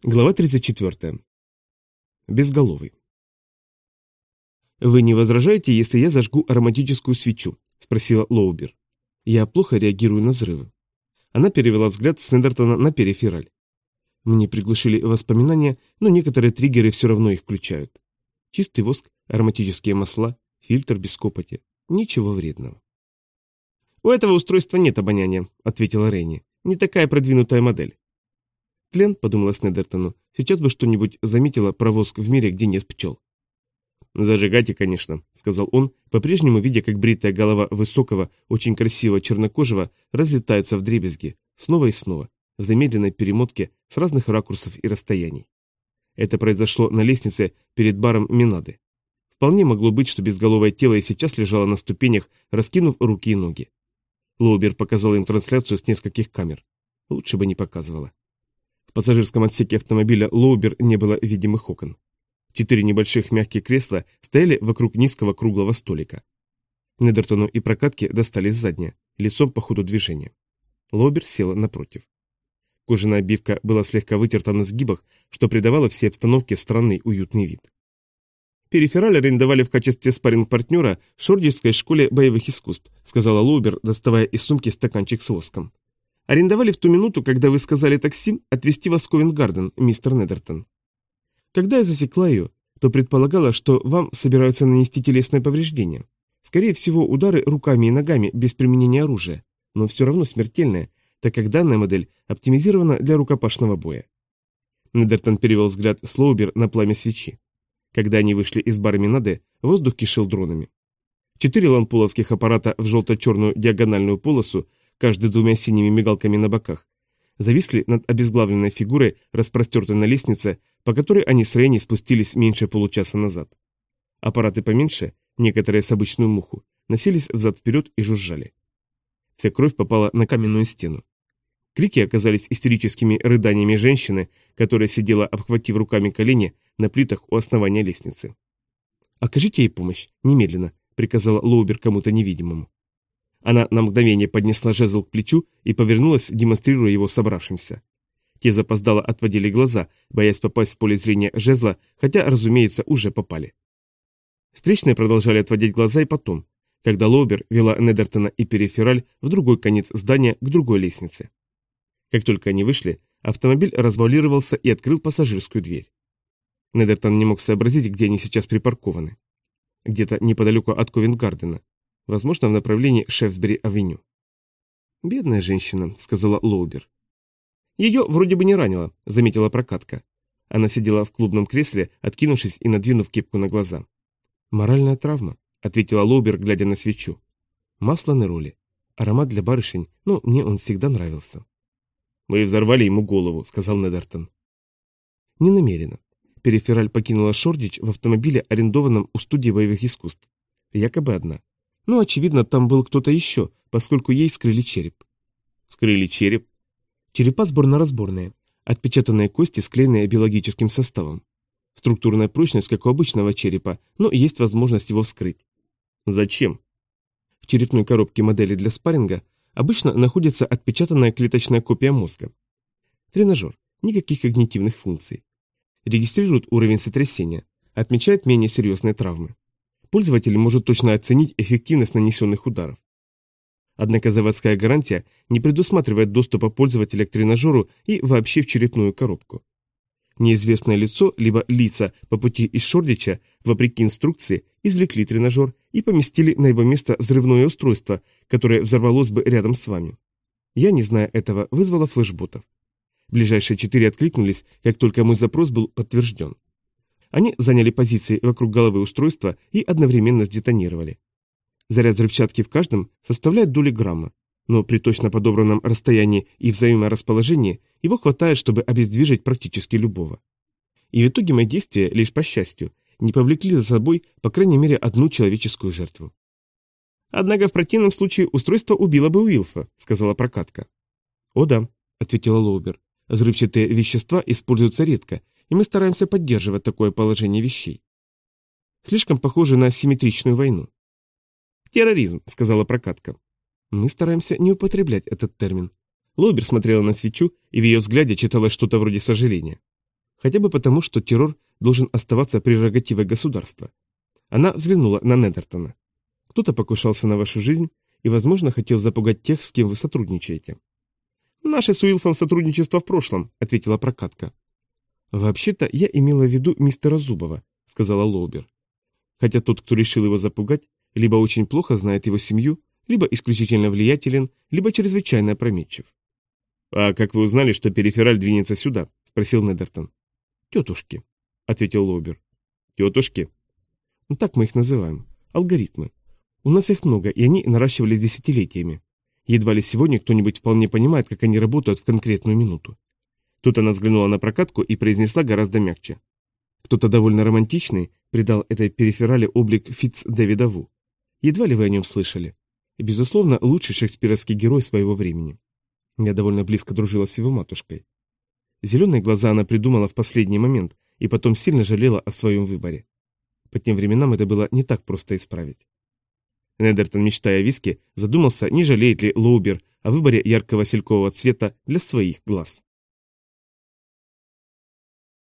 Глава 34. Безголовый. «Вы не возражаете, если я зажгу ароматическую свечу?» – спросила Лоубер. «Я плохо реагирую на взрывы». Она перевела взгляд с Недертона на перифераль. Мне приглушили воспоминания, но некоторые триггеры все равно их включают. Чистый воск, ароматические масла, фильтр без копоти. Ничего вредного. «У этого устройства нет обоняния», – ответила Рейни. «Не такая продвинутая модель». Тлен, подумала Снедертону, сейчас бы что-нибудь заметила про воск в мире, где нет пчел. «Зажигайте, конечно», — сказал он, по-прежнему видя, как бритая голова высокого, очень красивого чернокожего разлетается вдребезги, снова и снова, в замедленной перемотке с разных ракурсов и расстояний. Это произошло на лестнице перед баром Минады. Вполне могло быть, что безголовое тело и сейчас лежало на ступенях, раскинув руки и ноги. Лоубер показал им трансляцию с нескольких камер. Лучше бы не показывала. В пассажирском отсеке автомобиля Лоубер не было видимых окон. 4 небольших мягких кресла стояли вокруг низкого круглого столика. Недертону и прокатке достались задние, лицом по ходу движения. Лоубер села напротив. Кожаная обивка была слегка вытерта на сгибах, что придавало всей обстановке странный уютный вид. «Перифераль арендовали в качестве спарринг-партнера в Шордийской школе боевых искусств», сказала Лоубер, доставая из сумки стаканчик с воском. «Арендовали в ту минуту, когда вы сказали такси отвезти вас в Ковент-Гарден, мистер Недертон. Когда я засекла ее, то предполагала, что вам собираются нанести телесное повреждение. Скорее всего, удары руками и ногами без применения оружия, но все равно смертельное, так как данная модель оптимизирована для рукопашного боя». Недертон перевел взгляд с Лоубер на пламя свечи. Когда они вышли из бара Минады, воздух кишел дронами. 4 лампуловских аппарата в желто-черную диагональную полосу, каждый с 2 синими мигалками на боках, зависли над обезглавленной фигурой, распростертой на лестнице, по которой они с Рейни спустились меньше получаса назад. Аппараты поменьше, некоторые с обычную муху, носились взад-вперед и жужжали. Вся кровь попала на каменную стену. Крики оказались истерическими рыданиями женщины, которая сидела, обхватив руками колени, на плитах у основания лестницы. «Окажите ей помощь, немедленно», — приказала Лоубер кому-то невидимому. Она на мгновение поднесла жезл к плечу и повернулась, демонстрируя его собравшимся. Те запоздало отводили глаза, боясь попасть в поле зрения жезла, хотя, разумеется, уже попали. Встречные продолжали отводить глаза и потом, когда Лоубер вела Недертона и перифераль в другой конец здания к другой лестнице. Как только они вышли, автомобиль развалировался и открыл пассажирскую дверь. Недертон не мог сообразить, где они сейчас припаркованы. Где-то неподалеку от Ковент-Гардена. Возможно, в направлении Шефсбери-авеню. «Бедная женщина», — сказала Лоубер. «Ее вроде бы не ранило», — заметила прокатка. Она сидела в клубном кресле, откинувшись и надвинув кепку на глаза. «Моральная травма», — ответила Лоубер, глядя на свечу. «Масло нероли. Аромат для барышень, но мне он всегда нравился». «Вы взорвали ему голову», — сказал Недертон. «Не намеренно. Перифераль покинула Шордич в автомобиле, арендованном у студии боевых искусств. Якобы одна. Но, очевидно, там был кто-то еще, поскольку ей скрыли череп». «Скрыли череп?» «Черепа сборно-разборные. Отпечатанные кости, склеенные биологическим составом. Структурная прочность, как у обычного черепа, но есть возможность его вскрыть». «Зачем?» В черепной коробке модели для спарринга обычно находится отпечатанная клеточная копия мозга. Тренажер. Никаких когнитивных функций. Регистрирует уровень сотрясения. Отмечает менее серьезные травмы. Пользователь может точно оценить эффективность нанесенных ударов. Однако заводская гарантия не предусматривает доступа пользователя к тренажеру и вообще в черепную коробку. Неизвестное лицо, либо лица по пути из Шордича, вопреки инструкции, извлекли тренажер и поместили на его место взрывное устройство, которое взорвалось бы рядом с вами. Я, не зная этого, вызвала флешботов. Ближайшие 4 откликнулись, как только мой запрос был подтвержден. Они заняли позиции вокруг головы устройства и одновременно сдетонировали. Заряд взрывчатки в каждом составляет доли грамма, но при точно подобранном расстоянии и взаиморасположении его хватает, чтобы обездвижить практически любого. И в итоге мои действия, лишь по счастью, не повлекли за собой, по крайней мере, одну человеческую жертву. «Однако в противном случае устройство убило бы Уилфа», — сказала прокатка. «О да», — ответила Лоубер. «Взрывчатые вещества используются редко, и мы стараемся поддерживать такое положение вещей. Слишком похоже на асимметричную войну». «Терроризм», — сказала прокатка. «Мы стараемся не употреблять этот термин». Лоубер смотрела на свечу, и в ее взгляде читалось что-то вроде сожаления. Хотя бы потому, что террор должен оставаться прерогативой государства. Она взглянула на Недертона. Кто-то покушался на вашу жизнь и, возможно, хотел запугать тех, с кем вы сотрудничаете. «Наше с Уилфом сотрудничество в прошлом», — ответила прокатка. «Вообще-то я имела в виду мистера Зубова», — сказала Лоубер. «Хотя тот, кто решил его запугать, либо очень плохо знает его семью, либо исключительно влиятелен, либо чрезвычайно опрометчив». «А как вы узнали, что перифераль двинется сюда?» — спросил Недертон. «Тетушки», — ответил Лоубер. «Тетушки?» «Так мы их называем. Алгоритмы. У нас их много, и они наращивались десятилетиями. Едва ли сегодня кто-нибудь вполне понимает, как они работают в конкретную минуту». Тут она взглянула на прокатку и произнесла гораздо мягче. Кто-то довольно романтичный придал этой периферали облик Фитц Дэвида Ву. Едва ли вы о нем слышали. И, безусловно, лучший шекспировский герой своего времени. Я довольно близко дружила с его матушкой. Зеленые глаза она придумала в последний момент и потом сильно жалела о своем выборе. По тем временам это было не так просто исправить. Недертон, мечтая о виске, задумался, не жалеет ли Лоубер о выборе яркого василькового цвета для своих глаз.